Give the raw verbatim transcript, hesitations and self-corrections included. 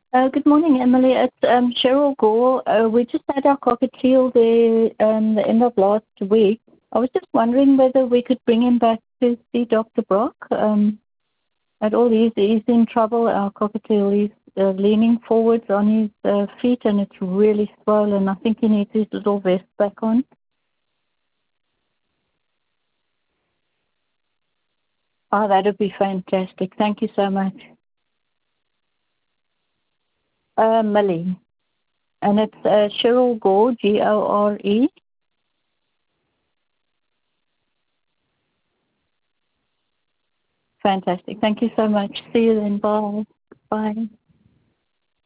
Uh, good morning, Emily. It's um, Cheryl Gore. Uh, we just had our cockatiel there um, the end of last week. I was just wondering whether we could bring him back to see Doctor Brock. Um, at all, he's, he's in trouble. Our cockatiel, he's uh, leaning forwards on his uh, feet and it's really swollen. I think he needs his little vest back on. Oh, that would be fantastic. Thank you so much. Uh, Millie. And it's uh, Cheryl Gore, G O R E. Fantastic. Thank you so much. See you then. Bye. Bye.